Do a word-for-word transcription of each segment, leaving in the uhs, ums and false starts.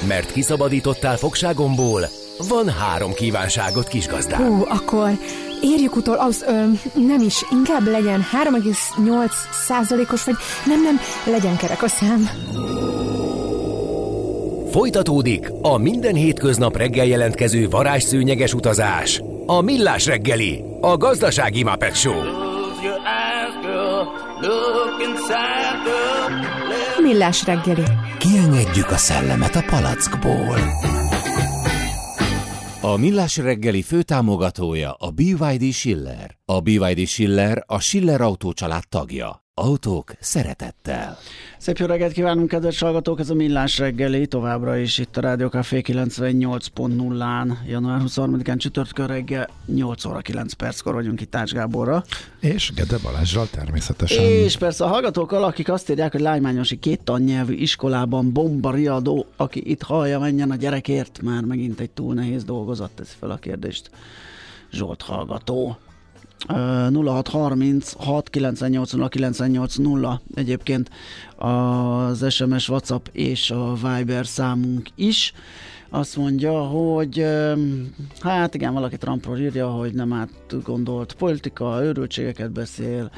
Mert kiszabadítottál fogságomból, van három kívánságot, kisgazdám. Hú, akkor érjük utol, az, ö, nem is, inkább legyen három egész nyolc százalékos, vagy nem, nem, legyen kerek a szám. Folytatódik a minden hétköznap reggel jelentkező varázsszőnyeges utazás. A Millás reggeli, a gazdasági Muppet Show. Millás reggeli. Kiengedjük a szellemet a palackból. A Millás reggeli főtámogatója a bé vé dé Schiller. A bé vé dé Schiller a Schiller Autó család tagja. Autók szeretettel. Szép jó reggelt kívánunk, kedves hallgatók! Ez a Millás reggeli, továbbra is itt a Rádió Café kilencvennyolc pont nullán, január huszonharmadikán csütörtökön reggel nyolc óra kilenc perckor vagyunk itt Ács Gáborra. És Gede Balázsral természetesen. És persze a hallgatókkal, akik azt írják, hogy Lágymányosi két tannyelvű iskolában bomba riadó, aki itt hallja, menjen a gyerekért, már megint egy túl nehéz dolgozat, teszi fel a kérdést Zsolt hallgató. nulla hat harminc hat kilencvennyolc nulla kilencvennyolc nulla egyébként az es em es, WhatsApp és a Viber számunk is. Azt mondja, hogy hát igen, valaki Trumpról írja, hogy nem átgondolt politika, őrültségeket beszél.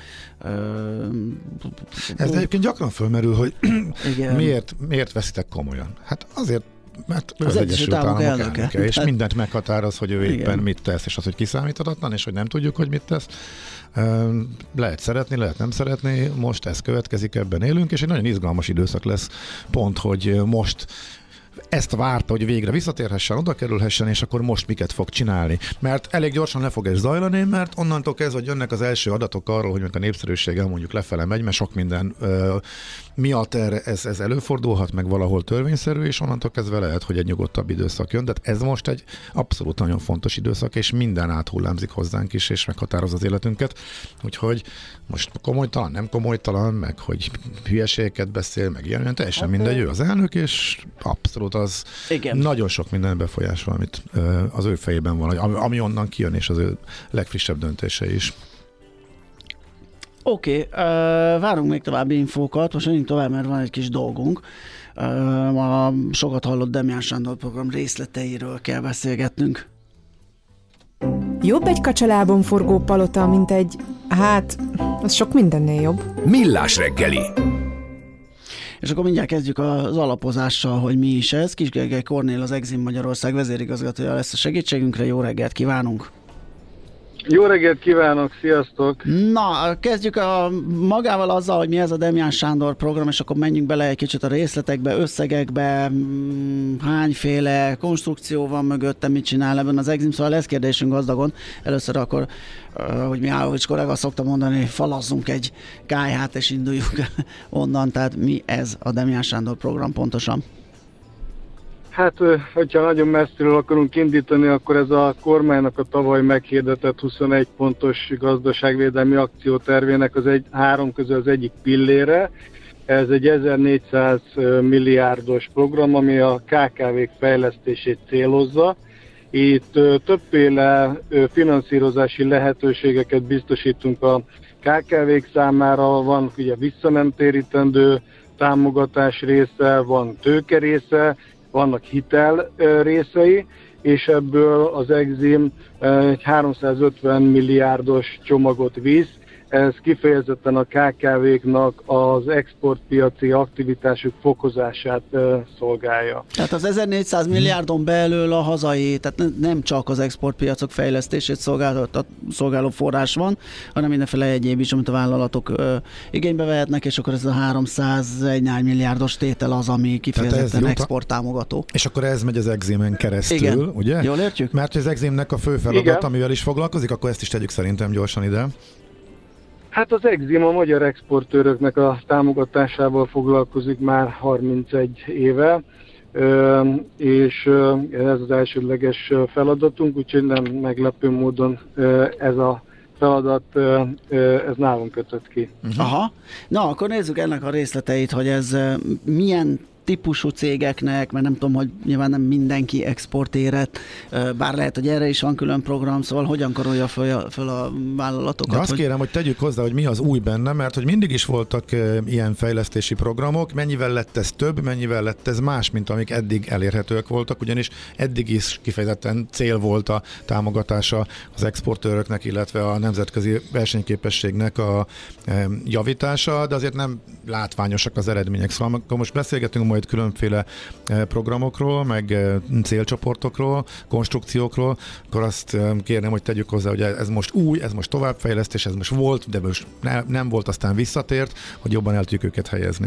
Ez egyébként gyakran fölmerül, hogy miért, miért veszitek komolyan? Hát azért, mert ő az, az Egyesült Államok elnöke, elnöke és mindent meghatároz, hogy ő éppen igen. mit tesz, és az, hogy kiszámíthatatlan, és hogy nem tudjuk, hogy mit tesz. Lehet szeretni, lehet nem szeretni, most ez következik, ebben élünk, és egy nagyon izgalmas időszak lesz, pont, hogy most ezt várta, hogy végre visszatérhessen, oda kerülhessen, és akkor most miket fog csinálni. Mert elég gyorsan le fog ez zajlani, mert onnantól kezdve, hogy jönnek az első adatok arról, hogy a népszerűsége mondjuk lefele megy, mert sok minden ö, miatt erre, ez, ez előfordulhat, meg valahol törvényszerű, és onnantól kezdve lehet, hogy egy nyugodtabb időszak jön. Tehát ez most egy abszolút nagyon fontos időszak, és minden áthullámzik hozzánk is, és meghatároz az életünket. Úgyhogy most komolytalan, nem komolytalan, meg hogy hülyeségeket beszél, meg ilyen, teljesen mindegy, ő az elnök, és abszolút az igen. nagyon sok minden befolyásol, amit ö, az ő fejében van, ami, ami onnan kijön, és az ő legfrissebb döntése is. Oké, okay, uh, várunk még további infókat, most menjünk tovább, mert van egy kis dolgunk. Uh, a sokat hallott Demján Sándor program részleteiről kell beszélgetnünk. Jobb egy kacsalábon forgó palota, mint egy, hát, az sok mindennél jobb. Millás reggeli. És akkor mindjárt kezdjük az alapozással, hogy mi is ez. Kis Gergely Kornél, az Exim Magyarország vezérigazgatója lesz a segítségünkre. Jó reggelt kívánunk! Jó reggelt kívánok, sziasztok! Na, kezdjük a, magával azzal, hogy mi ez a Demján Sándor program, és akkor menjünk bele egy kicsit a részletekbe, összegekbe, hányféle konstrukció van mögötte, mit csinál ebben az Exim, szóval lesz kérdésünk gazdagon. Először akkor, hogy Mihálovics kollega szokta mondani, falazzunk egy kályhát, és induljuk onnan, tehát mi ez a Demján Sándor program pontosan? Hát, hogyha nagyon messziről akarunk indítani, akkor ez a kormánynak a tavaly meghirdetett huszonegy pontos gazdaságvédelmi akciótervének az egy, három közül az egyik pillére. Ez egy ezernégyszáz milliárdos program, ami a ká ká vék fejlesztését célozza. Itt többféle finanszírozási lehetőségeket biztosítunk a ká ká vék számára, van ugye visszanemtérítendő támogatás része, van tőke része, vannak hitel részei, és ebből az Exim egy háromszázötven milliárdos csomagot visz. Ez kifejezetten a ká ká véknak az exportpiaci aktivitásuk fokozását szolgálja. Tehát az ezernégyszáz milliárdon belül a hazai, tehát nem csak az exportpiacok fejlesztését szolgáló, szolgáló forrás van, hanem mindenféle egyéb is, amit a vállalatok ö, igénybe vehetnek, és akkor ez a háromszázegy milliárdos tétel az, ami kifejezetten exporttámogató. És akkor ez megy az Eximen keresztül, igen. ugye? Jól értjük? Mert az Eximnek a fő feladat, igen. amivel is foglalkozik, akkor ezt is tegyük szerintem gyorsan ide. Hát az Exim a magyar exportőröknek a támogatásával foglalkozik már harmincegy éve, és ez az elsődleges feladatunk, úgyhogy nem meglepő módon ez a feladat, ez nálunk kötött ki. Uh-huh. Aha. Na, akkor nézzük ennek a részleteit, hogy ez milyen típusú cégeknek, mert nem tudom, hogy nyilván nem mindenki exportérett, bár lehet, hogy erre is van külön program, szóval hogyan karolja föl a, föl a vállalatokat? De azt hogy... kérem, hogy tegyük hozzá, hogy mi az új benne, mert hogy mindig is voltak e, ilyen fejlesztési programok, mennyivel lett ez több, mennyivel lett ez más, mint amik eddig elérhetőek voltak, ugyanis eddig is kifejezetten cél volt a támogatása az exportőröknek, illetve a nemzetközi versenyképességnek a e, javítása, de azért nem látványosak az eredmények. Szóval akkor most beszélgetünk majd különféle e, programokról, meg e, célcsoportokról, konstrukciókról, akkor azt e, kérném, hogy tegyük hozzá, hogy ez most új, ez most továbbfejlesztés, ez most volt, de most ne, nem volt, aztán visszatért, hogy jobban el tudjuk őket helyezni.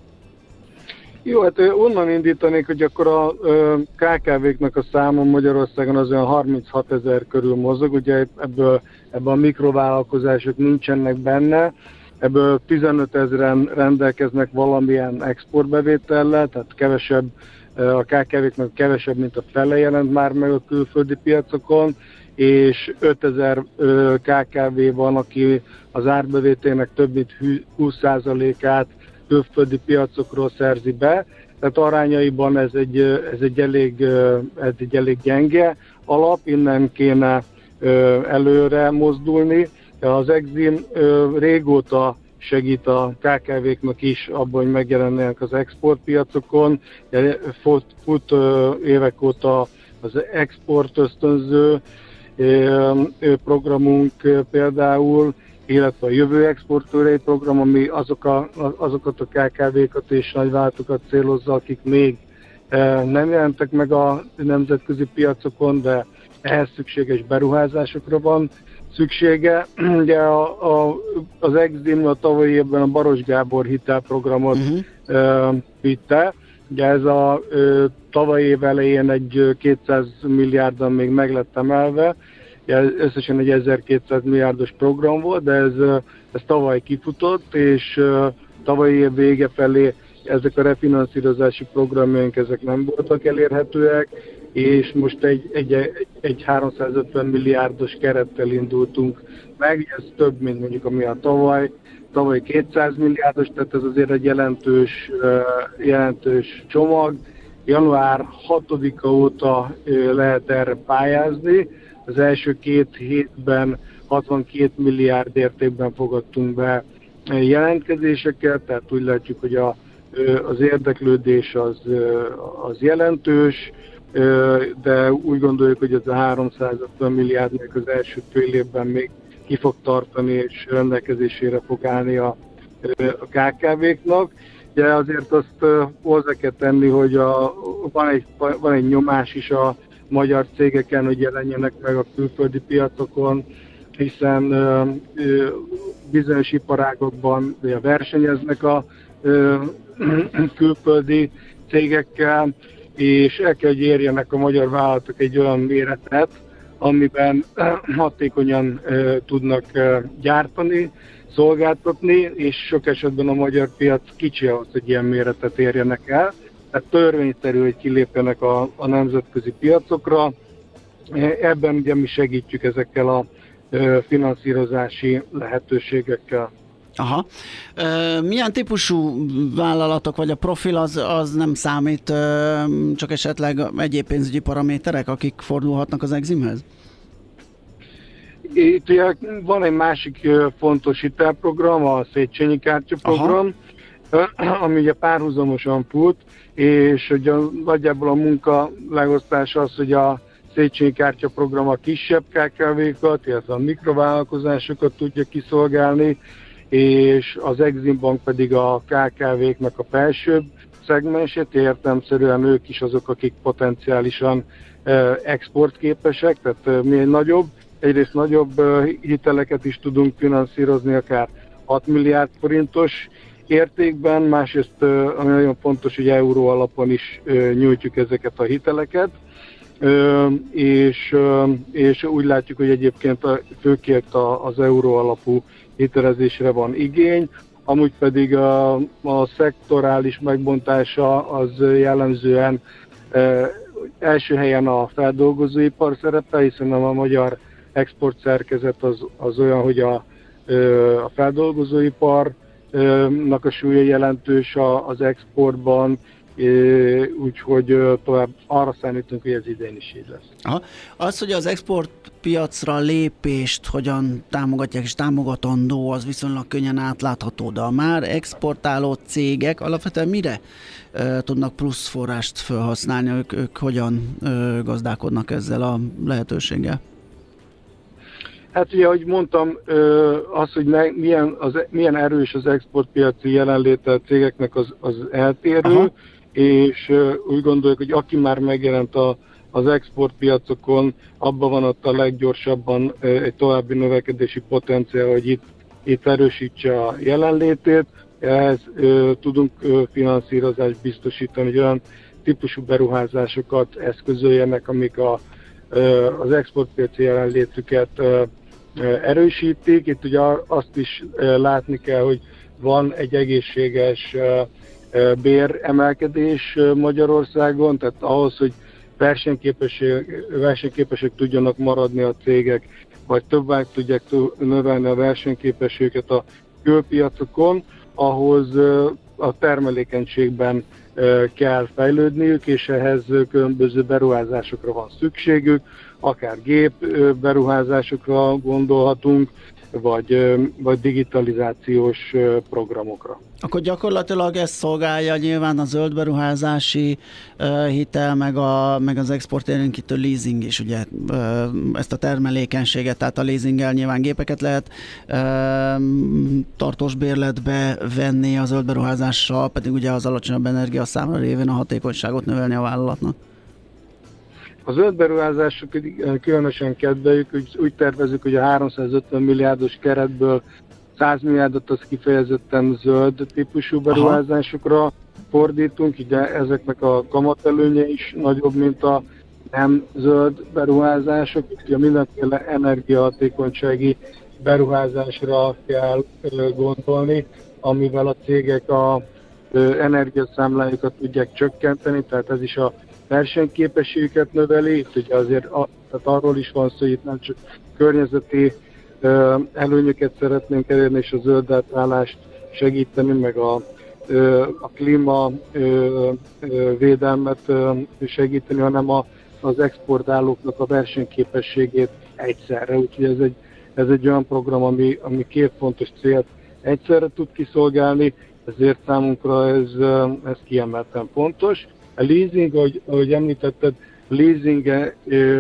Jó, hát onnan indítanék, hogy akkor a ká ká véknek a száma Magyarországon az olyan harminchat ezer körül mozog, ugye ebből, ebből a mikrovállalkozások nincsenek benne, ebből tizenöt ezeren rendelkeznek valamilyen exportbevétellel, tehát kevesebb, a ká ká véknek kevesebb, mint a fele jelent már meg a külföldi piacokon, és ötezer ká ká vé van, aki az árbevételnek több mint húsz százalékát külföldi piacokról szerzi be, tehát arányaiban ez egy, ez egy, elég, ez egy elég gyenge alap, innen kéne előre mozdulni. Az Exim régóta segít a ká ká véknak is abban, hogy megjelennek az exportpiacokon. Fut, fut évek óta az export ösztönző programunk például, illetve a jövő exportőrei program, ami azok a, azokat a ká ká vékat és nagyvállalatokat célozza, akik még nem jelentek meg a nemzetközi piacokon, de ehhez szükséges beruházásokra van szüksége. Ugye a, a, az Exim a tavalyi évben a Baros Gábor hitelprogramot uh-huh. vitte. Ugye ez a tavalyi év elején egy kétszáz milliárdan még meg lett emelve, összesen egy ezerkétszáz milliárdos program volt, de ez, ez tavaly kifutott, és tavalyi év vége felé ezek a refinanszírozási programjaink ezek nem voltak elérhetőek, és most egy, egy, egy háromszázötven milliárdos kerettel indultunk meg, ez több, mint mondjuk ami a tavaly, tavaly kétszáz milliárdos, tehát ez azért egy jelentős, jelentős csomag. január hatodika óta lehet erre pályázni. Az első két hétben hatvankét milliárd értékben fogadtunk be jelentkezéseket, tehát úgy látjuk, hogy a, az érdeklődés az, az jelentős, de úgy gondoljuk, hogy ez a háromszázötven milliárdnak az első fél évben még ki fog tartani, és rendelkezésére fog állni a, a ká ká véknak. De azért azt hozzá kell tenni, hogy a, van, egy, van egy nyomás is a magyar cégeken, hogy jelenjenek meg a külföldi piacokon, hiszen ö, ö, bizonyos iparágokban ö, versenyeznek a ö, külföldi cégekkel, és el kell, hogy érjenek a magyar vállalatok egy olyan méretet, amiben ö, hatékonyan ö, tudnak ö, gyártani, szolgáltatni, és sok esetben a magyar piac kicsi ahhoz, hogy ilyen méretet érjenek el. Tehát törvényszerű, hogy kilépjenek a, a nemzetközi piacokra. Ebben ugye mi segítjük ezekkel a ö, finanszírozási lehetőségekkel. Aha. E, milyen típusú vállalatok, vagy a profil az, az nem számít, e, csak esetleg egyéb pénzügyi paraméterek, akik fordulhatnak az Eximhez? Itt ugye van egy másik fontos hitelprogram, a Széchenyi kártyaprogram, Aha. ami ugye párhuzamosan fut, és ugye nagyjából a munka leosztása az, hogy a Széchenyi kártyaprogram a kisebb ká ká vékat, illetve a mikrovállalkozásokat tudja kiszolgálni, és az Exim Bank pedig a ká ká véknek a felsőbb szegmensét, értelemszerűen ők is azok, akik potenciálisan exportképesek, tehát mi egy nagyobb, egyrészt nagyobb hiteleket is tudunk finanszírozni, akár hat milliárd forintos értékben, másrészt, ami nagyon fontos, hogy euró alapon is nyújtjuk ezeket a hiteleket, és, és úgy látjuk, hogy egyébként a, főként az euró alapú hitelezésre van igény, amúgy pedig a, a szektorális megbontása az jellemzően első helyen a feldolgozóipar szerepe, hiszen a magyar export szerkezet az, az olyan, hogy a, a feldolgozóiparnak a súlya jelentős az exportban, úgyhogy tovább arra számítunk, hogy ez idén is így lesz. Aha. Az, hogy az exportpiacra lépést hogyan támogatják és támogatandó, az viszonylag könnyen átlátható, de a már exportáló cégek alapvetően mire e, tudnak plusz forrást felhasználni, ők, ők hogyan e, gazdálkodnak ezzel a lehetőséggel? Hát ugye, ahogy mondtam, az, hogy milyen, az, milyen erős az exportpiaci jelenléte a cégeknek, az, az eltérő, aha, és úgy gondoljuk, hogy aki már megjelent a, az exportpiacokon, abban van ott a leggyorsabban egy további növekedési potenciál, hogy itt, itt erősítse a jelenlétét. Ehhez tudunk finanszírozást biztosítani, hogy olyan típusú beruházásokat eszközöljenek, amik a, az exportpiaci jelenlétüket erősítik. Itt ugye azt is látni kell, hogy van egy egészséges béremelkedés Magyarországon, tehát ahhoz, hogy versenyképesek, versenyképesek tudjanak maradni a cégek, vagy tovább tudják növelni a versenyképességüket a külpiacokon, ahhoz a termelékenységben kell fejlődniük, és ehhez különböző beruházásokra van szükségük, akár gép beruházásokra gondolhatunk, vagy, vagy digitalizációs programokra. Akkor gyakorlatilag ez szolgálja nyilván a zöld beruházási uh, hitel, meg, a, meg az exportérénkítő leasing is, ugye uh, ezt a termelékenységet, tehát a leasinggel nyilván gépeket lehet uh, tartós bérletbe venni, a zöld beruházással pedig ugye az alacsonyabb energia számra révén a hatékonyságot növelni a vállalatnak. A zöld beruházások különösen kedveljük, úgy, úgy tervezzük, hogy a háromszázötven milliárdos keretből száz milliárdot az kifejezetten zöld típusú beruházásokra aha, fordítunk, ugye ezeknek a kamatelőnye is nagyobb, mint a nem zöld beruházások, ugye mindenféle energiahatékonysági beruházásra kell gondolni, amivel a cégek a energiaszámlájukat tudják csökkenteni, tehát ez is a versenyképességüket növeli. Itt ugye azért a, tehát arról is van szó, hogy itt nem csak környezeti ö, előnyöket szeretnénk elérni, és a zöld átállást segíteni, meg a, ö, a klíma ö, ö, védelmet ö, segíteni, hanem a, az exportálóknak a versenyképességét egyszerre. Úgyhogy ez egy, ez egy olyan program, ami, ami két fontos célt egyszerre tud kiszolgálni, ezért számunkra ez, ez kiemelten fontos. A leasing, ahogy, ahogy említetted, leasingre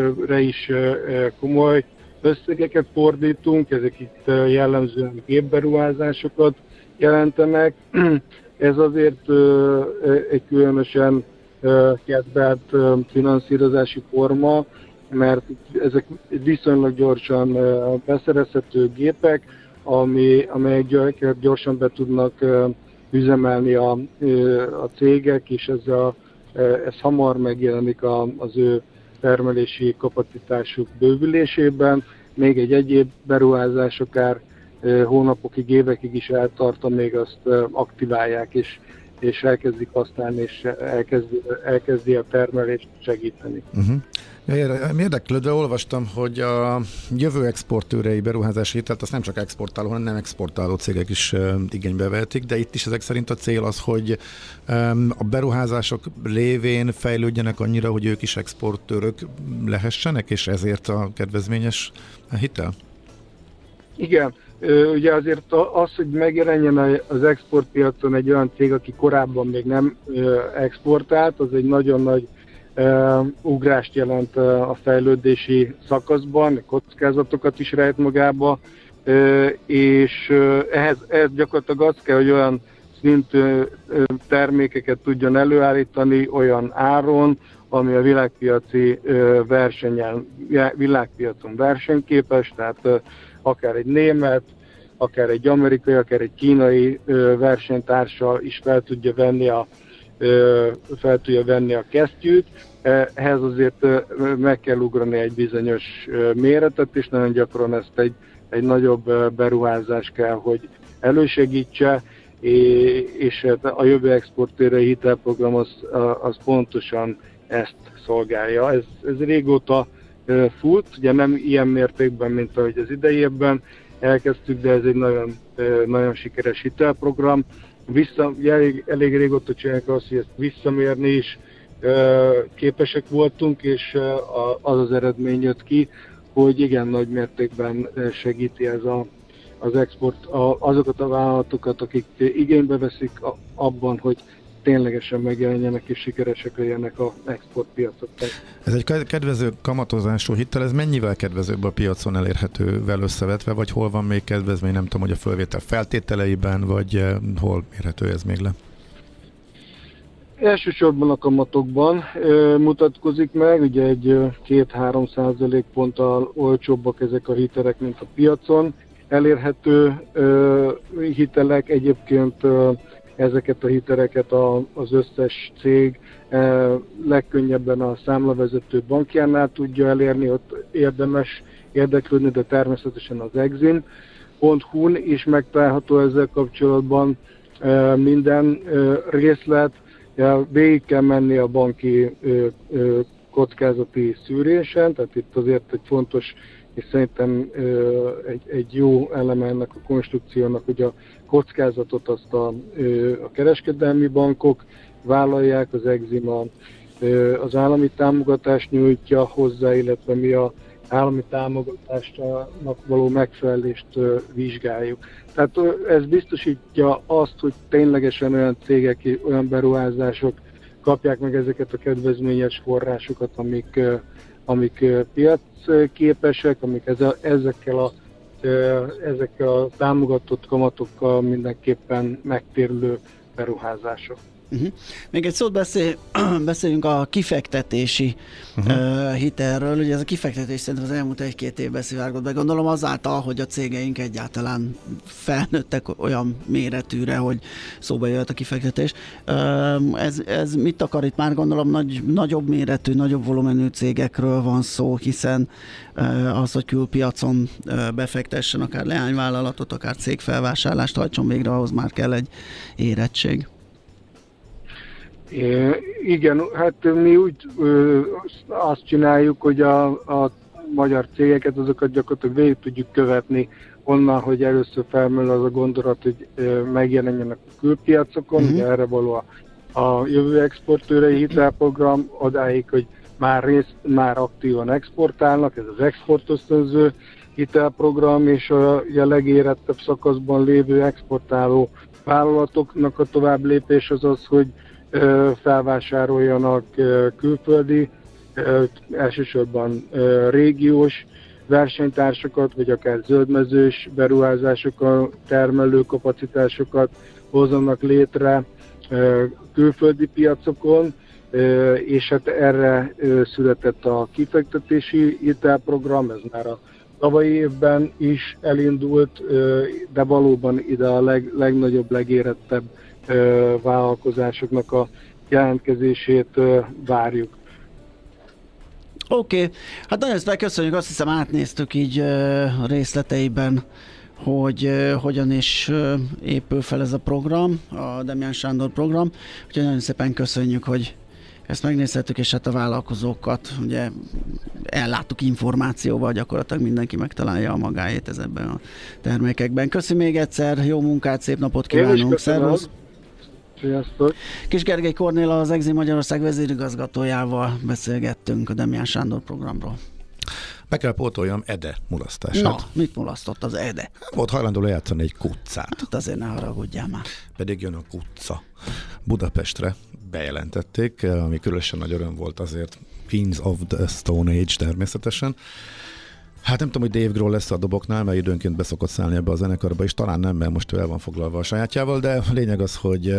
is komoly összegeket fordítunk, ezek itt jellemzően gépberuházásokat jelentenek. Ez azért egy különösen kedvelt finanszírozási forma, mert ezek viszonylag gyorsan beszerezhető gépek, ami, amelyek gyorsan be tudnak üzemelni a, a cégek, és ez, a, ez hamar megjelenik a, az ő termelési kapacitásuk bővülésében. Még egy egyéb beruházás akár hónapokig, évekig is eltart, amíg azt aktiválják, és, és elkezdik használni, és elkezdi, elkezdi a termelést segíteni. Uh-huh. Érdeklődve olvastam, hogy a jövő exportőrei beruházási hitelt azt nem csak exportáló, hanem nem exportáló cégek is igénybe vehetik, de itt is ezek szerint a cél az, hogy a beruházások révén fejlődjenek annyira, hogy ők is exportőrök lehessenek, és ezért a kedvezményes hitel? Igen. Ugye azért az, hogy megjelenjen az exportpiacon egy olyan cég, aki korábban még nem exportált, az egy nagyon nagy Uh, ugrást jelent uh, a fejlődési szakaszban, kockázatokat is rejt magába, uh, és uh, ehhez, ehhez gyakorlatilag az kell, hogy olyan szintű uh, termékeket tudjon előállítani olyan áron, ami a világpiaci uh, versenyen, világpiacon versenyképes, tehát uh, akár egy német, akár egy amerikai, akár egy kínai uh, versenytársa is fel tudja venni a fel tudja venni a kesztyűt. Ehhez azért meg kell ugrani egy bizonyos méretet, és nagyon gyakran ezt egy, egy nagyobb beruházás kell, hogy elősegítse, és a jövő exportőrei hitelprogram az, az pontosan ezt szolgálja. Ez, ez régóta fut, ugye nem ilyen mértékben, mint ahogy az idei évben elkezdtük, de ez egy nagyon, nagyon sikeres hitelprogram, vissza, elég, elég régóta csinálják azt, hogy ezt visszamérni is képesek voltunk, és az az eredmény jött ki, hogy igen nagy mértékben segíti ez a, az export a, azokat a vállalatokat, akik igénybe veszik abban, hogy ténylegesen megjelenjenek és sikeresek legyenek az exportpiacokon. Ez egy kedvező kamatozású hitel, ez mennyivel kedvezőbb a piacon elérhetővel összevetve, vagy hol van még kedvezmény, nem tudom, hogy a fölvétel feltételeiben, vagy hol mérhető ez még le? Elsősorban a kamatokban ö, mutatkozik meg, ugye egy két-három százalékponttal olcsóbbak ezek a hitelek, mint a piacon. Elérhető ö, hitelek, egyébként ö, ezeket a hiteleket a, az összes cég ö, legkönnyebben a számlavezető bankjánál tudja elérni, ott érdemes érdeklődni, de természetesen az exim pont hu-n is megtalálható ezzel kapcsolatban ö, minden ö, részlet. Ja, végig kell menni a banki ö, ö, kockázati szűrésen, tehát itt azért egy fontos, és szerintem ö, egy, egy jó eleme ennek a konstrukciónak, hogy a kockázatot azt a, ö, a kereskedelmi bankok vállalják, az Exim a, ö, az állami támogatást nyújtja hozzá, illetve mi a állami támogatásnak való megfelelést ö, vizsgáljuk. Tehát ez biztosítja azt, hogy ténylegesen olyan cégek, olyan beruházások kapják meg ezeket a kedvezményes forrásokat, amik, amik piacképesek, amik ezekkel a, ezekkel a támogatott kamatokkal mindenképpen megtérülő beruházások. Uh-huh. Még egy szót beszél, beszéljünk a kifektetési uh-huh. uh, hitelről. Ugye ez a kifektetés szerintem az elmúlt egy-két évben szivárgott be. Gondolom azáltal, hogy a cégeink egyáltalán felnőttek olyan méretűre, hogy szóba jöhet a kifektetés. Uh, ez, ez mit akar itt? Már gondolom nagy, nagyobb méretű, nagyobb volumenű cégekről van szó, hiszen uh, az, hogy külpiacon uh, befektessen, akár leányvállalatot, akár cégfelvásárlást hajtson végre, ahhoz már kell egy érettség. É, igen, hát mi úgy ö, azt csináljuk, hogy a, a magyar cégeket, azokat gyakorlatilag végig tudjuk követni onnan, hogy először felmerül az a gondolat, hogy ö, megjelenjenek a külpiacokon, mm-hmm. ugye erre való a, a jövő exportőrei hitelprogram, odáig, hogy már, rész, már aktívan exportálnak, ez az exportösztönző hitelprogram, és a, a legérettebb szakaszban lévő exportáló vállalatoknak a tovább lépés az az, hogy felvásároljanak külföldi, elsősorban régiós versenytársakat, vagy akár zöldmezős beruházásokkal, termelő kapacitásokat hozzanak létre külföldi piacokon, és hát erre született a kifektetési hitelprogram, ez már a tavalyi évben is elindult, de valóban ide a leg, legnagyobb, legérettebb vállalkozásoknak a jelentkezését várjuk. Oké, okay. Hát nagyon szépen köszönjük, azt hiszem átnéztük így részleteiben, hogy hogyan is épül fel ez a program, a Demján Sándor program, úgyhogy nagyon szépen köszönjük, hogy ezt megnézhettük, és hát a vállalkozókat ugye elláttuk információval, gyakorlatilag mindenki megtalálja a magáét ezekben a termékekben. Köszönjük még egyszer, jó munkát, szép napot kívánunk, szervusz! Sziasztok! Kis Gergely Kornéla, az Exim Magyarország vezérigazgatójával beszélgettünk a Demján Sándor programról. Be kell pótoljam Ede mulasztását. Na, mit mulasztott az Ede? Volt hajlandó lejátszani egy kuccát. Hát azért ne haragudjál már. Pedig jön a kutca. Budapestre bejelentették, ami különösen nagy öröm volt azért, Queens of the Stone Age természetesen. Hát nem tudom, hogy Dave Grohl lesz a doboknál, mert időnként beszokott szállni ebbe a zenekarba, és talán nem, mert most ő el van foglalva a sajátjával, de a lényeg az, hogy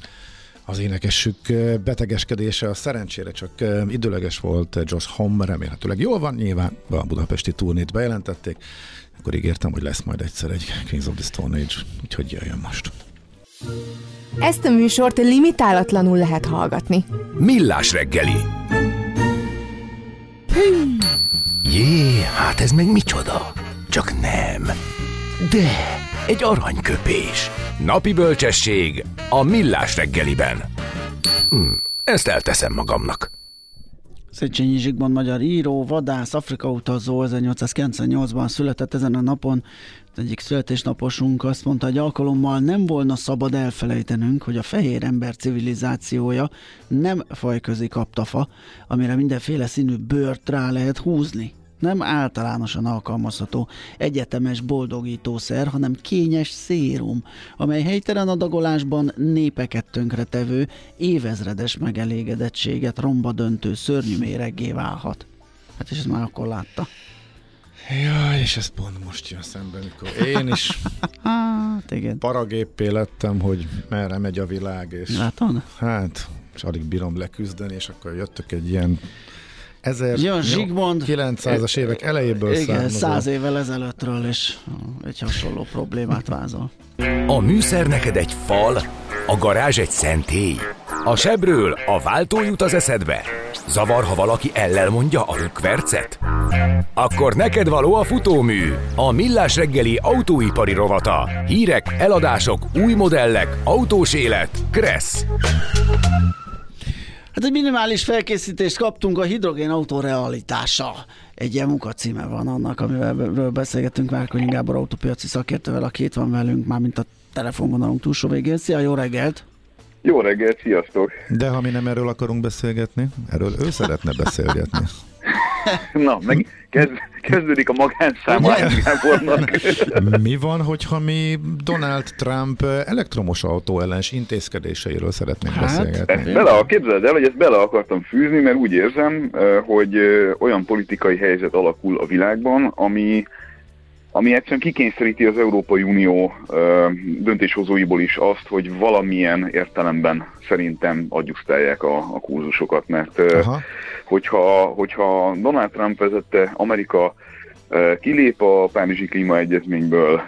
az énekesük betegeskedése a szerencsére csak időleges volt. Josh Homme remélhetőleg jól van, nyilván a budapesti turnét bejelentették, akkor ígértem, hogy lesz majd egyszer egy Queens of the Stone Age, úgyhogy jöjjön most. Ezt a műsort limitálatlanul lehet hallgatni. Millás reggeli. Jé, hát ez meg micsoda? Csak nem. De egy aranyköpés. Napi bölcsesség a Millás reggeliben. Hm, ezt elteszem magamnak. Széchenyi Zsigmond magyar író, vadász, Afrika utazó, ezernyolcszázkilencvennyolcban született ezen a napon. Egyik születésnaposunk azt mondta, hogy alkalommal nem volna szabad elfelejtenünk, hogy a fehér ember civilizációja nem fajközi kaptafa, amire mindenféle színű bőrt rá lehet húzni. Nem általánosan alkalmazható egyetemes boldogítószer, hanem kényes szérum, amely helytelen adagolásban népeket tönkretevő, évezredes megelégedettséget romba döntő szörnyű méreggé válhat. Hát és ezt már akkor látta. Jaj, és ez pont most jön szemben, mikor én is paragéppé lettem, hogy merre megy a világ, és látod? Hát, és alig bírom leküzdeni, és akkor jöttök egy ilyen ezerkilencszázas évek elejéből igen, származó. száz évvel ezelőttről, és egy hasonló problémát vázol. A műszer neked egy fal, a garázs egy szentély. A sebről a váltó jut az eszedbe. Zavar, ha valaki ellel mondja a rükvercet? Akkor neked való a futómű, a Millás reggeli autóipari rovata. Hírek, eladások, új modellek, autós élet, Kressz. Hát egy minimális felkészítést kaptunk, a hidrogénautó realitása. Egy ilyen munkacíme van annak, amivel beszélgetünk Várkonyi Gábor autópiaci szakértővel, aki itt van velünk, mármint a telefonvonalunk túlsó végén. Szia, jó reggelt! Jó reggelt, sziasztok! De ha mi nem erről akarunk beszélgetni, erről ő szeretne beszélgetni. Na, meg kezd, kezdődik a magánszáma Gábornak. Mi van, hogyha mi Donald Trump elektromos autó ellens intézkedéseiről szeretnénk hát, beszélgetni? Ezt bele, képzeld el, hogy ezt bele akartam fűzni, mert úgy érzem, hogy olyan politikai helyzet alakul a világban, ami, ami egyszerűen kikényszeríti az Európai Unió döntéshozóiból is azt, hogy valamilyen értelemben szerintem adjusztálják a, a kurzusokat, mert Aha. hogyha, hogyha Donald Trump vezette Amerika kilép a Párizsi Klímaegyezményből,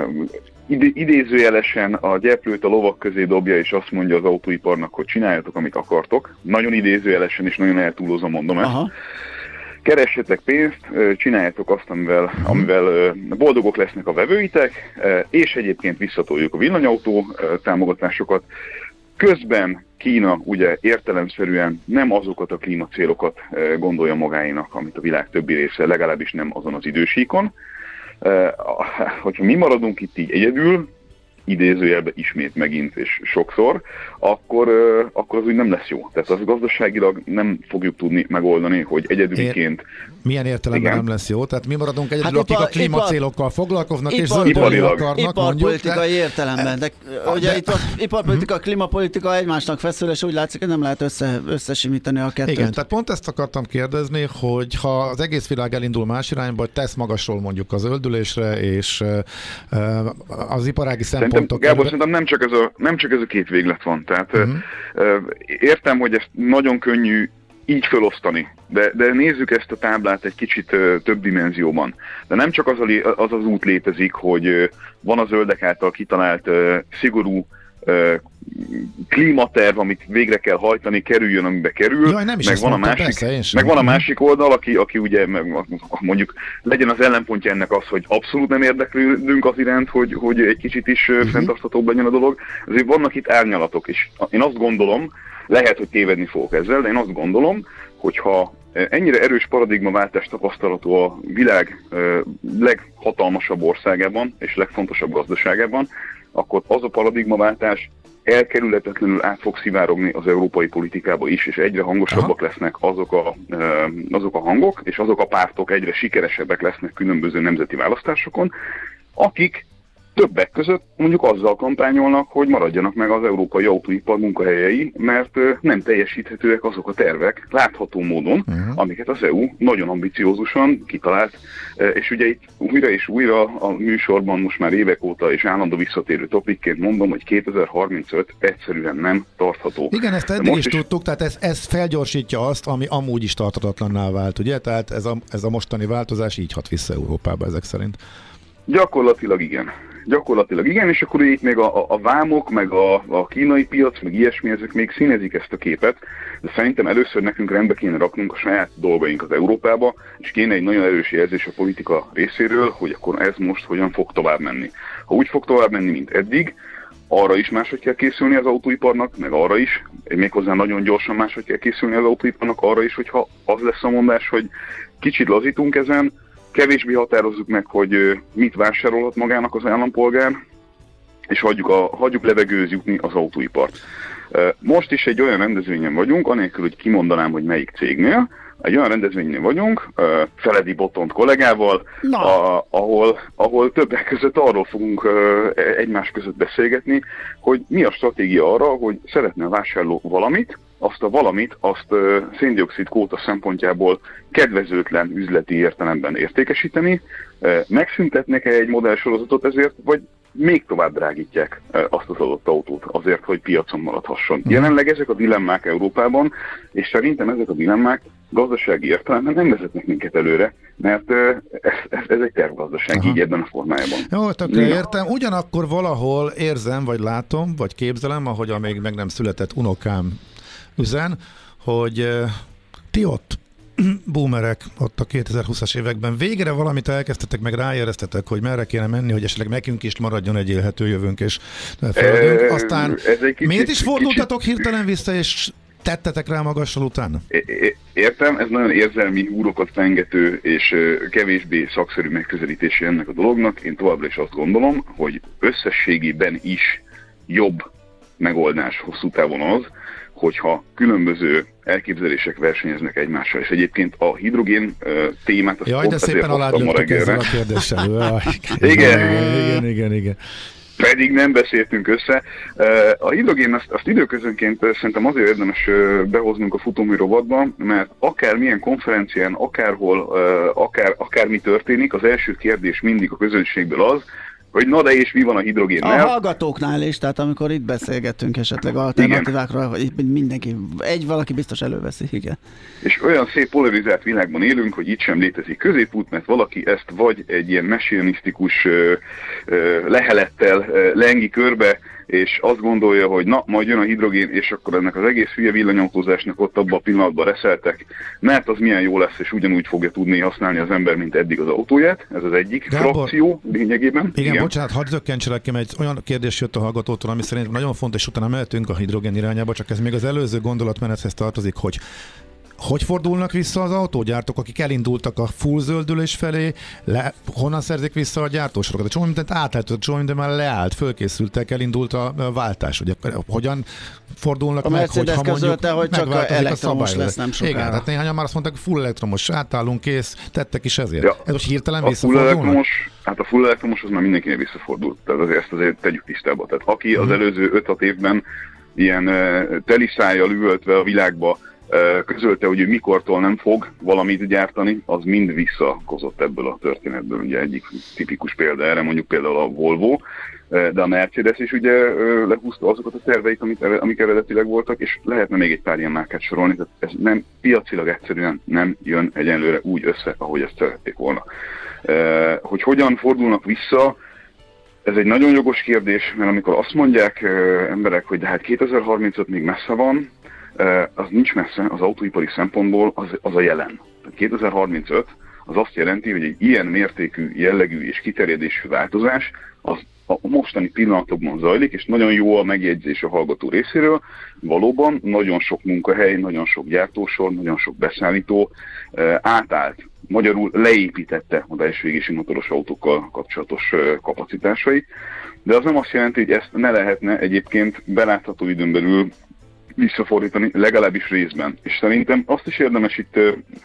idézőjelesen a gyeplőt a lovak közé dobja, és azt mondja az autóiparnak, hogy csináljatok, amit akartok. Nagyon idézőjelesen és nagyon eltúlozom mondom ezt. Aha. Keressetek pénzt, csináljátok azt, amivel, amivel boldogok lesznek a vevőitek, és egyébként visszatoljuk a villanyautó támogatásokat. Közben Kína ugye értelemszerűen nem azokat a klímacélokat gondolja magáénak, amit a világ többi része, legalábbis nem azon az idősíkon. Hogyha mi maradunk itt így egyedül, idézőjelben ismét megint és sokszor, akkor, akkor az úgy nem lesz jó. Tehát az gazdaságilag nem fogjuk tudni megoldani, hogy egyedüliként... Ér, milyen értelemben igen. nem lesz jó? Tehát mi maradunk egyedül, hát akik ipar, a klímacélokkal foglalkoznak ipar, és zöldülni akarnak, iparpolitikai mondjuk. értelemben. De, de, ugye de, itt a iparpolitika, a klímapolitika egymásnak feszül, és úgy látszik, hogy nem lehet össze, összesimítani a kettőt. Igen, tehát pont ezt akartam kérdezni, hogy ha az egész világ elindul más irányba, hogy tesz magasról mondjuk az zöldülésre, és uh, az iparági szempontok... Gábor, erőre... szerintem nem csak, ez a, nem csak ez a két véglet van. Tehát uh-huh. uh, értem, hogy ezt nagyon könnyű így felosztani, de, de nézzük ezt a táblát egy kicsit uh, több dimenzióban. De nem csak az, a, az az út létezik, hogy uh, van a zöldek által kitalált uh, szigorú uh, klímaterv, amit végre kell hajtani, kerüljön, amibe kerül, Jaj, nem is meg, van a másik, persze, meg van a másik oldal, aki, aki ugye mondjuk legyen az ellenpontja ennek az, hogy abszolút nem érdeklődünk az iránt, hogy, hogy egy kicsit is uh-huh. fenntarthatóbb legyen a dolog. Azért vannak itt árnyalatok is. Én azt gondolom, lehet, hogy tévedni fogok ezzel, de én azt gondolom, hogyha ennyire erős paradigmaváltás tapasztalatú a világ leghatalmasabb országában és legfontosabb gazdaságában, akkor az a paradigmaváltás elkerülhetetlenül át fog szivárogni az európai politikába is, és egyre hangosabbak Aha. lesznek azok a, azok a hangok, és azok a pártok egyre sikeresebbek lesznek különböző nemzeti választásokon, akik többek között mondjuk azzal kampányolnak, hogy maradjanak meg az európai autóipar munkahelyei, mert nem teljesíthetőek azok a tervek látható módon, uh-huh. amiket az é u nagyon ambiciózusan kitalált, és ugye itt újra és újra a műsorban most már évek óta és állandó visszatérő topikként mondom, hogy kétezer-harmincöt egyszerűen nem tartható. Igen, ezt eddig is, is tudtuk, tehát ez, ez felgyorsítja azt, ami amúgy is tarthatatlanná vált, ugye? Tehát ez a, ez a mostani változás így hat vissza Európába ezek szerint. Gyakorlatilag igen. Gyakorlatilag igen, és akkor itt még a, a, a vámok, meg a, a kínai piac, meg ilyesmi, ezek még színezik ezt a képet, de szerintem először nekünk rendbe kéne raknunk a saját dolgainkat Európába, és kéne egy nagyon erős jelzés a politika részéről, hogy akkor ez most hogyan fog tovább menni. Ha úgy fog tovább menni, mint eddig, arra is máshogy kell készülni az autóiparnak, meg arra is, méghozzá nagyon gyorsan máshogy kell készülni az autóiparnak, arra is, hogyha az lesz a mondás, hogy kicsit lazítunk ezen, kevésbé határozzuk meg, hogy mit vásárolhat magának az állampolgár, és hagyjuk, a, hagyjuk levegőhöz jutni az autóipart. Most is egy olyan rendezvényen vagyunk, anélkül, hogy kimondanám, hogy melyik cégnél, egy olyan rendezvényen vagyunk, Feledi Botont kollégával, a, ahol, ahol többek között arról fogunk egymás között beszélgetni, hogy mi a stratégia arra, hogy szeretne a vásárló valamit, azt a valamit, azt szén-dioxid kvóta szempontjából kedvezőtlen üzleti értelemben értékesíteni, megszüntetnek-e egy modellsorozatot ezért, vagy még tovább drágítják azt az adott autót azért, hogy piacon maradhasson. Mm. Jelenleg ezek a dilemmák Európában, és szerintem ezek a dilemmák gazdasági értelemben nem vezetnek minket előre, mert ez, ez, ez egy tervgazdaság, így ebben a formájában. Jó, tökre értem. Ugyanakkor valahol érzem, vagy látom, vagy képzelem, ahogy a még meg nem született unokám üzen, hogy ti ott boomerek ott a kétezer-húszas években végre valamit elkezdtetek, meg ráéreztetek, hogy merre kéne menni, hogy esetleg nekünk is maradjon egy élhető jövőnk és földünk. Aztán kicsit, miért is fordultatok kicsit hirtelen vissza, és tettetek rá magassal utána? Értem, ez nagyon érzelmi húrokat fengető és kevésbé szakszerű megközelítése ennek a dolognak. Én továbbra is azt gondolom, hogy összességében is jobb megoldás hosszú távon az, hogyha különböző elképzelések versenyeznek egymással. És egyébként a hidrogén uh, témát... Azt Jaj, de szépen aládlöttük ezzel a kérdéssel. igen. igen, igen, igen. Pedig nem beszéltünk össze. A hidrogén azt, azt időközönként szerintem azért érdemes behoznunk a futómű rovatba, mert akármilyen konferencián, akárhol, akár, akármi történik, az első kérdés mindig a közönségből az, hogy na de és mi van a hidrogénnel? A hallgatóknál is, tehát amikor itt beszélgetünk esetleg alternatívákról, hogy mindenki, egy valaki biztos előveszi, igen. És olyan szép polarizált világban élünk, hogy itt sem létezik középút, mert valaki ezt vagy egy ilyen messianisztikus uh, uh, lehelettel uh, lengi körbe, és azt gondolja, hogy na, majd jön a hidrogén, és akkor ennek az egész hülye villanyautózásnak ott abban a pillanatban reszeltek, mert az milyen jó lesz, és ugyanúgy fogja tudni használni az ember, mint eddig az autóját. Ez az egyik Gábor, frakció lényegében. Igen, igen. Bocsánat, hadd zökkentselek ki, egy olyan kérdés jött a hallgatótól, ami szerintem nagyon fontos, és utána mehetünk a hidrogén irányába, csak ez még az előző gondolatmenethez tartozik, hogy hogy fordulnak vissza az autógyártók, akik elindultak a full zöldülés felé, le, honnan szerzik vissza a gyártósorokat? Csomó mindent átállt, csomó minden már leállt, fölkészültek, elindult a váltás. Ugye, hogyan fordulnak a meg, hogy ha mondjuk hogy csak a elektromos a lesz, nem sokára. Igen, tehát néhányan már azt mondták, hogy full elektromos, átállunk, kész, tettek is ezért. Ja, ez most hirtelen a visszafordulnak? Full elektromos, hát a full elektromos az már mindenkinek visszafordult, tehát azért ezt azért tegyük tisztába. Tehát aki az előző öt-hat évben ilyen uh, teliszájjal üvöltve a világba közölte, hogy ő mikortól nem fog valamit gyártani, az mind visszakozott ebből a történetből. Ugye egyik tipikus példa erre mondjuk például a Volvo, de a Mercedes is ugye lehúzta azokat a terveit, amik, amik eredetileg voltak, és lehetne még egy pár ilyen márkát sorolni, tehát ez nem, piacilag egyszerűen nem jön egyenlőre úgy össze, ahogy ezt szerették volna. Hogy hogyan fordulnak vissza, ez egy nagyon jogos kérdés, mert amikor azt mondják emberek, hogy de hát kétezer-harmincöt még messze van, az nincs messze az autóipari szempontból, az, az a jelen. Tehát kétezer-harmincöt az azt jelenti, hogy egy ilyen mértékű, jellegű és kiterjedésű változás az a mostani pillanatokban zajlik, és nagyon jó a megjegyzés a hallgató részéről. Valóban nagyon sok munkahely, nagyon sok gyártósor, nagyon sok beszállító átállt, magyarul leépítette a belső égési motoros autókkal kapcsolatos kapacitásait, de az nem azt jelenti, hogy ezt ne lehetne egyébként belátható időn belül visszafordítani, legalábbis részben. És szerintem azt is érdemes itt,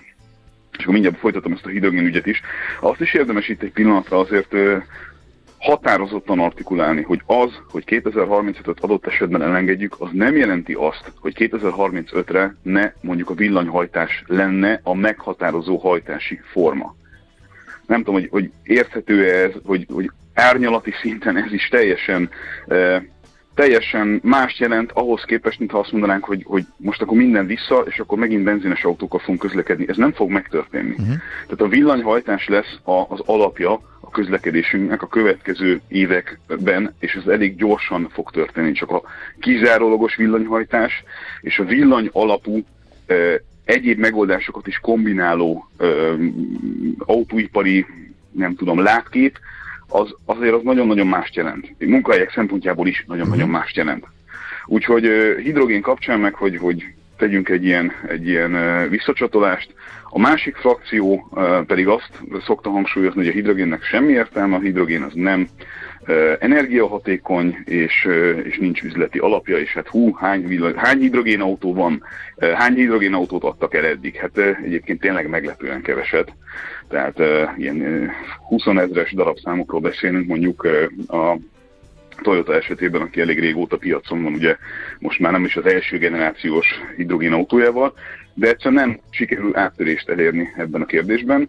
és akkor mindjárt folytatom ezt a hidrogén ügyet is, azt is érdemes itt egy pillanatra azért határozottan artikulálni, hogy az, hogy kétezer-harmincötöt adott esetben elengedjük, az nem jelenti azt, hogy kétezer-harmincötre ne mondjuk a villanyhajtás lenne a meghatározó hajtási forma. Nem tudom, hogy, hogy érthető-e ez, hogy, hogy árnyalati szinten ez is teljesen eh, teljesen mást jelent ahhoz képest, mintha azt mondanánk, hogy, hogy most akkor minden vissza, és akkor megint benzines autókkal fogunk közlekedni. Ez nem fog megtörténni. Uh-huh. Tehát a villanyhajtás lesz a, az alapja a közlekedésünknek a következő években, és ez elég gyorsan fog történni. Csak a kizárólagos villanyhajtás és a villany alapú e, egyéb megoldásokat is kombináló e, autóipari, nem tudom, látkép, az azért az nagyon-nagyon mást jelent. Munkahelyek szempontjából is nagyon-nagyon mást jelent. Úgyhogy hidrogén kapcsán meg, hogy, hogy tegyünk egy ilyen, egy ilyen visszacsatolást. A másik frakció pedig azt szokta hangsúlyozni, hogy a hidrogénnek semmi értelme, a hidrogén az nem energiahatékony, és, és nincs üzleti alapja, és hát hú, hány, hány hidrogénautó van, hány hidrogénautót adtak el eddig? Hát egyébként tényleg meglepően keveset. Tehát ilyen huszonezres darabszámokról beszélünk, mondjuk a Toyota esetében, aki elég régóta piacon van, ugye most már nem is az első generációs hidrogénautójával, de egyszerűen nem sikerül áttörést elérni ebben a kérdésben.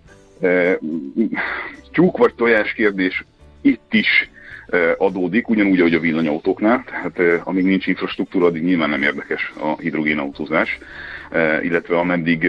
Tyúk vagy tojás kérdés itt is adódik, ugyanúgy, ahogy a villanyautóknál, tehát amíg nincs infrastruktúra, addig nyilván nem érdekes a hidrogénautózás, illetve ameddig,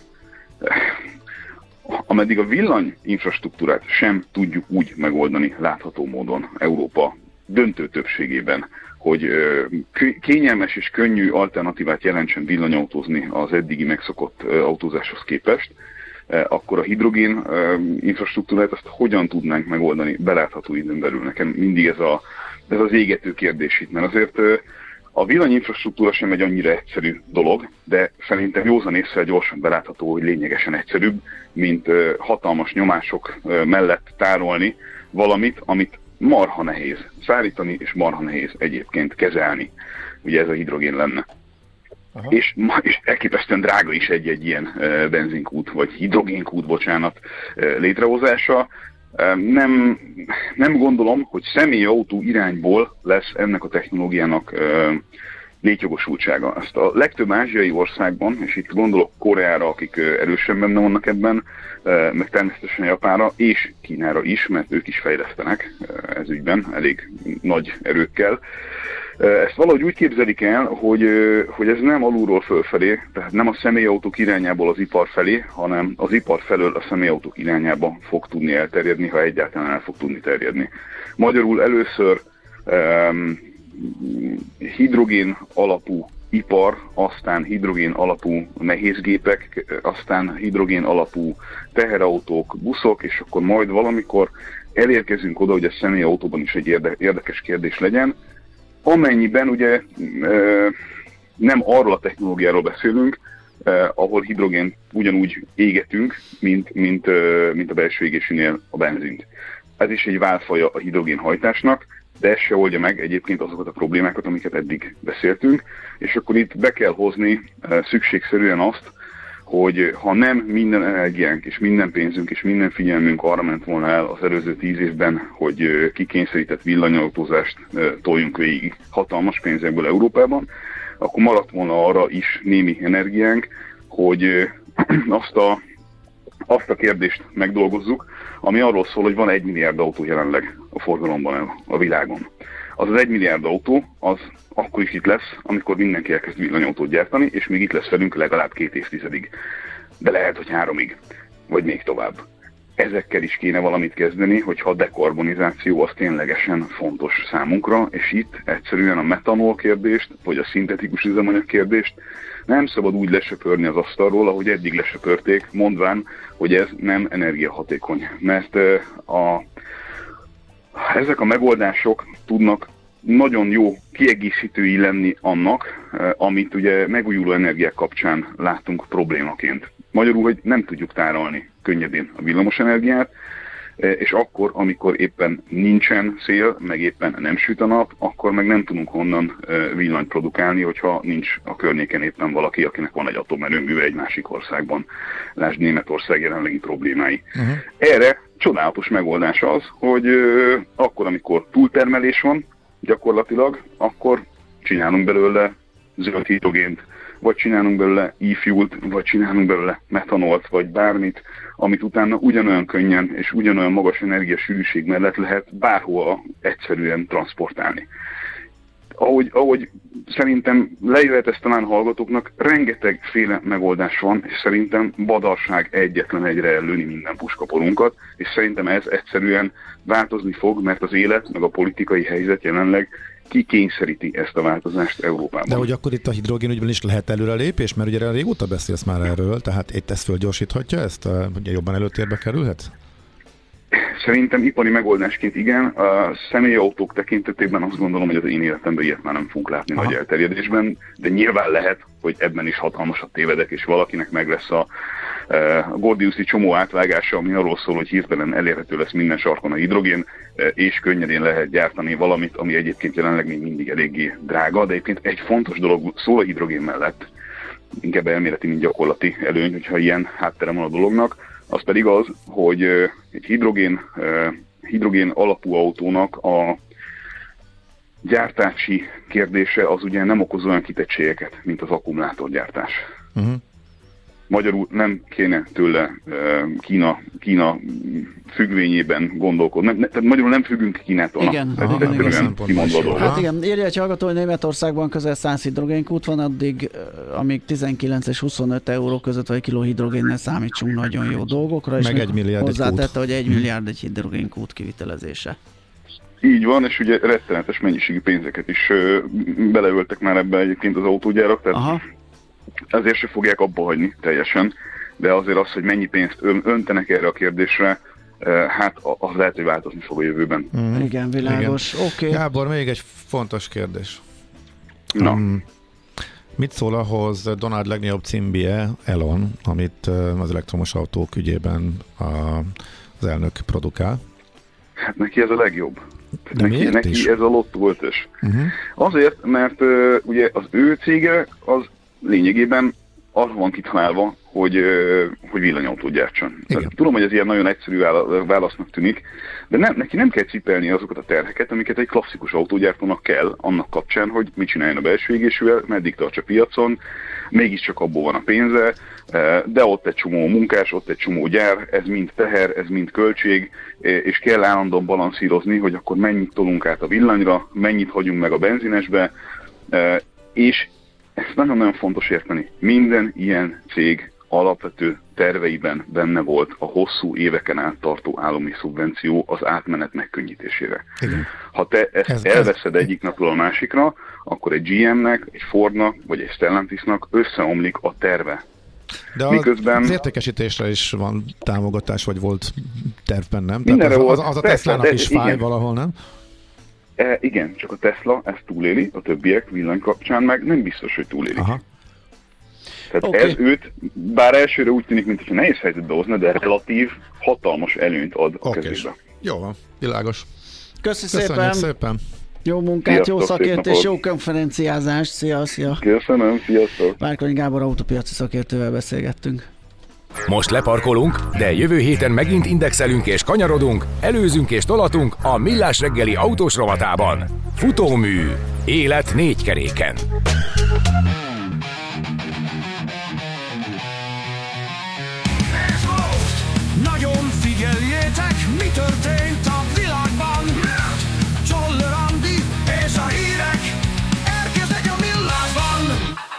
ameddig a villany infrastruktúrát sem tudjuk úgy megoldani látható módon Európa döntő többségében, hogy kényelmes és könnyű alternatívát jelentsen villanyautózni az eddigi megszokott autózáshoz képest, akkor a hidrogén infrastruktúrát azt hogyan tudnánk megoldani belátható időn belül. Nekem mindig ez, a, ez az égető kérdés itt, mert azért a villanyninfrastruktúra sem egy annyira egyszerű dolog, de szerintem józan észre gyorsan belátható, hogy lényegesen egyszerűbb, mint hatalmas nyomások mellett tárolni valamit, amit marha nehéz szállítani, és marha nehéz egyébként kezelni. Ugye ez a hidrogén lenne. És, és elképesztően drága is egy-egy ilyen uh, benzinkút, vagy hidrogénkút, bocsánat, uh, létrehozása. Uh, nem, nem gondolom, hogy személyautó irányból lesz ennek a technológiának uh, létjogosultsága. Ezt a legtöbb ázsiai országban, és itt gondolok Koreára, akik uh, erősen benne vannak ebben, uh, meg természetesen Japánra, és Kínára is, mert ők is fejlesztenek uh, ez ügyben, elég nagy erőkkel. Ezt valahogy úgy képzelik el, hogy, hogy ez nem alulról fölfelé, tehát nem a személyautók irányából az ipar felé, hanem az ipar felől a személyautók irányába fog tudni elterjedni, ha egyáltalán el fog tudni terjedni. Magyarul először um, hidrogén alapú ipar, aztán hidrogén alapú nehézgépek, aztán hidrogén alapú teherautók, buszok, és akkor majd valamikor elérkezünk oda, hogy a személyautóban is egy érde- érdekes kérdés legyen, amennyiben ugye nem arról a technológiáról beszélünk, ahol hidrogént ugyanúgy égetünk, mint, mint, mint a belső égésűnél a benzint. Ez is egy válfaja a hidrogénhajtásnak, de ez se oldja meg egyébként azokat a problémákat, amiket eddig beszéltünk, és akkor itt be kell hozni szükségszerűen azt, hogy ha nem minden energiánk és minden pénzünk és minden figyelmünk arra ment volna el az előző tíz évben, hogy kikényszerített villanyautózást toljunk végig hatalmas pénzekből Európában, akkor maradt volna arra is némi energiánk, hogy azt a, azt a kérdést megdolgozzuk, ami arról szól, hogy van egy milliárd autó jelenleg a forgalomban a világon. Az az egy milliárd autó, az akkor is itt lesz, amikor mindenki elkezd villanyautót gyártani, és még itt lesz velünk legalább két évtizedig. De lehet, hogy háromig, vagy még tovább. Ezekkel is kéne valamit kezdeni, hogyha a dekarbonizáció az ténylegesen fontos számunkra, és itt egyszerűen a metanol kérdést, vagy a szintetikus üzemanyag kérdést nem szabad úgy lesöpörni az asztalról, ahogy eddig lesöpörték, mondván, hogy ez nem energiahatékony. Mert a, ezek a megoldások tudnak nagyon jó kiegészítői lenni annak, amit ugye megújuló energiák kapcsán látunk problémaként. Magyarul, hogy nem tudjuk tárolni könnyedén a villamosenergiát, és akkor, amikor éppen nincsen szél, meg éppen nem süt a nap, akkor meg nem tudunk onnan villanyt produkálni, hogyha nincs a környéken éppen valaki, akinek van egy atomerőműve egy másik országban. Lásd Németország jelenlegi problémái. Uh-huh. Erre csodálatos megoldás az, hogy akkor, amikor túltermelés van, gyakorlatilag, akkor csinálunk belőle zöld hidrogént, vagy csinálunk belőle e-fuelt, vagy csinálunk belőle metanolt, vagy bármit, amit utána ugyanolyan könnyen és ugyanolyan magas energiasűrűség mellett lehet bárhova egyszerűen transportálni. Ahogy, ahogy szerintem lejöhet ezt talán hallgatóknak, rengetegféle megoldás van, és szerintem badarság egyetlen egyre ellőni minden puskaporunkat, és szerintem ez egyszerűen változni fog, mert az élet, meg a politikai helyzet jelenleg kikényszeríti ezt a változást Európában. De hogy akkor itt a hidrogén ügyben is lehet előrelépés, mert ugye régóta beszélsz már erről, tehát itt ezt fölgyorsíthatja, ezt hogy jobban előtérbe kerülhet? Szerintem ipari megoldásként igen, a személyautók tekintetében azt gondolom, hogy az én életemben ilyet már nem fogunk látni Aha. nagy elterjedésben, de nyilván lehet, hogy ebben is hatalmasat tévedek, és valakinek meg lesz a, a Gordiuszi csomó átvágása, ami arról szól, hogy hirtelen elérhető lesz minden sarkon a hidrogén, és könnyedén lehet gyártani valamit, ami egyébként jelenleg még mindig eléggé drága, de egyébként egy fontos dolog szól a hidrogén mellett, inkább elméleti, mint gyakorlati előny, hogyha ilyen háttere van a dolognak, az pedig az, hogy egy hidrogén, hidrogén alapú autónak a gyártási kérdése az ugye nem okoz olyan kitettségeket, mint az akkumulátorgyártás. Uh-huh. Magyarul nem kéne tőle Kína, Kína függvényében gondolkodni. Nem, tehát magyarul nem függünk Kínától. Igen, Na, igen, igen, igen. Hát igen, írja egy hallgató, hogy Németországban közel száz hidrogénkút van, addig, amíg tizenkilenc és huszonöt euró között vagy kiló hidrogénnel számítsunk nagyon jó dolgokra, és meg egy milliárd hozzátette, hogy egy milliárd egy hidrogénkút kivitelezése. Így van, és ugye rettenetes mennyiségű pénzeket is ö, beleöltek már ebbe egyébként az autógyárak, tehát Aha. ezért se fogják abba hagyni teljesen, de azért az, hogy mennyi pénzt öntenek erre a kérdésre, hát az lehet, hogy változni fog a jövőben. Mm. Igen, világos. Oké. Okay. Gábor, még egy fontos kérdés. Na. Um, mit szól ahhoz Donald legnagyobb cimbie, Elon, amit az elektromos autók ügyében a, az elnök produkál? Hát neki ez a legjobb. De neki, miért neki is? ez a lottó ötös. Uh-huh. Azért, mert uh, ugye az ő cége az lényegében arra van kitalálva, hogy, uh, hogy villanyautót gyártson. Tudom, hogy ez ilyen nagyon egyszerű válasznak tűnik, de nem, neki nem kell cipelni azokat a terheket, amiket egy klasszikus autógyártónak kell annak kapcsán, hogy mit csináljon a belső égésűvel, meddig tartsa piacon, mégiscsak abból van a pénze, de ott egy csomó munkás, ott egy csomó gyár, ez mind teher, ez mind költség, és kell állandóan balanszírozni, hogy akkor mennyit tolunk át a villanyra, mennyit hagyunk meg a benzinesbe, és ezt nagyon-nagyon fontos érteni. Minden ilyen cég alapvető terveiben benne volt a hosszú éveken át tartó állami szubvenció az átmenet megkönnyítésére. Igen. Ha te ezt ez, elveszed ez... egyik napról a másikra, akkor egy gé em-nek, egy Fordnak vagy egy Stellantisnak összeomlik a terve. De Miközben... az értékesítésre is van támogatás, vagy volt tervben, nem? Mindenre Tehát az, volt. az, az a Teslának is fáj igen. valahol, nem? E, igen, csak a Tesla ezt túléli, a többiek villany kapcsán meg nem biztos, hogy túlélik. Aha. Tehát okay. ez őt, bár elsőre úgy tűnik, mintha nehéz helyzetbe hozna, de relatív hatalmas előnyt ad a okay. kezébe. Jó van, világos. Köszi szépen. szépen! Jó munkát, sziasztok, jó szakértés, jó konferenciázást. Szia, szia! Köszönöm, sziasztok! Várkonyi Gábor autópiaci szakértővel beszélgettünk. Most leparkolunk, de jövő héten megint indexelünk és kanyarodunk, előzünk és tolatunk a Millás reggeli autós rovatában. Futómű. Élet négy keréken. Nagyon figyeljétek, mi történt a világban. Czoller Andi és a hírek érkeznek a Millásban.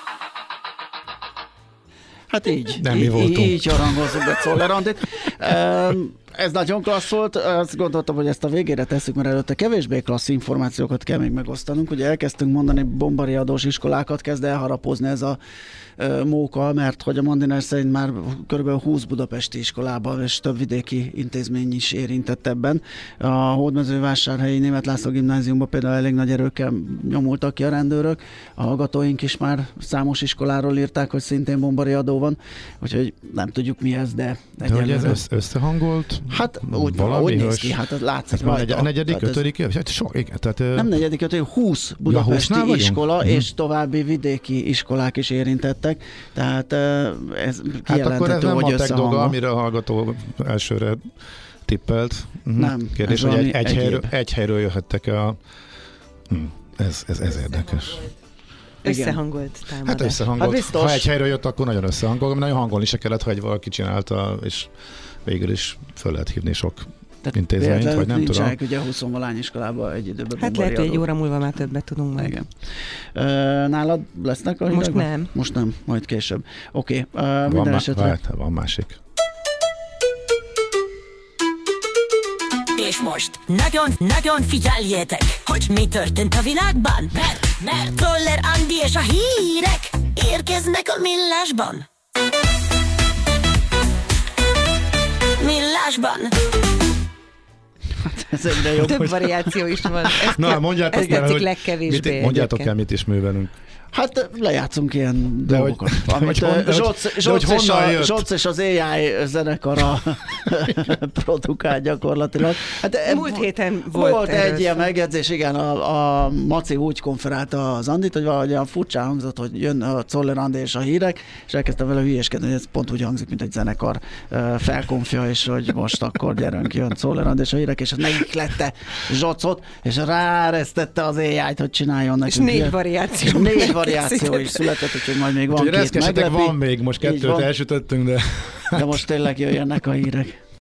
Hát így, Nem így, mi voltunk. így harangozzuk be Czoller Andit. Ez nagyon klassz volt, azt gondoltam, hogy ezt a végére tesszük, mert előtte kevésbé klassz információkat kell még megosztanunk. Ugye elkezdtünk mondani bombariadós iskolákat, kezd elharapozni ez a móka, mert hogy a Mandiner szerint már kb. húsz budapesti iskolában és több vidéki intézmény is érintett ebben. A Hódmezővásárhelyi Németh László gimnáziumban például elég nagy erőkkel nyomultak ki a rendőrök. A hallgatóink is már számos iskoláról írták, hogy szintén bombariadó van, úgyhogy nem tudjuk mi ez, de... De hogy ez össz- összehangolt? Hát úgy, valami, úgy néz ki, hát ez látszik ez rajta. A negyedik, tehát ötödik, ez... hát so, igen, tehát, nem negyedik, ötödik, húsz budapesti ja, iskola vagyunk? És további vidéki iskolák is érintettek, tehát ez kijelenthető, hát akkor ez nem hogy a tech dolga, amire a hallgató elsőre tippelt. Nem. Kérdés, hogy egy, egy, helyről, egy helyről jöhettek a... Ez, ez, ez érdekes. Összehangolt támadás. Hát összehangolt. Hát ha egy helyről jött, akkor nagyon összehangolt, nagyon hangolni se kellett, ha egy valaki csinálta, és végül is föl lehet hívni sok tehát intézményt, vagy nem tudom. Ugye huszonvalány iskolában egy időben hát lehet, hogy egy óra múlva már többet tudunk meg. Igen. Nálad lesznek a Most hidegben? nem. Most nem, majd később. Oké, okay. uh, minden má- esetre... Várj, van másik. És most nagyon, nagyon figyeljetek, hogy mi történt a világban, mert, mert Czoller Andi és a hírek érkeznek a Millásban. Millásban. Ez egyre jobb. Több variáció is van. Ezt Na, mondjátok ezt el, tetszik hogy legkevésbé. Mit, mondjátok el, mit is művelünk. Hát lejátszunk ilyen de dolgokat. Hogy, amit de hogy, Zsoc, de Zsoc, hogy és a, jött? és az á i zenekara produkál gyakorlatilag. Hát, múlt héten volt, volt egy ilyen szó. megjegyzés, igen, a, a Maci úgy konferálta az Andit, hogy valahogy olyan furcsán hangzott, hogy jön a Czoller Andi és a hírek, és elkezdtem vele hülyéskedni, hogy ez pont úgy hangzik, mint egy zenekar felkonfja, és hogy most akkor gyerünk, jön Czoller Andi és a hírek, és ez megiklette Zsocot, és ráresztette az á i-t, hogy csináljon nekünk. És négy variáció. Négy variáció is született, úgyhogy majd még van úgyhogy két meglepi. van még, most kettőt elsütöttünk, de... De most tényleg jöjjenek a hírek.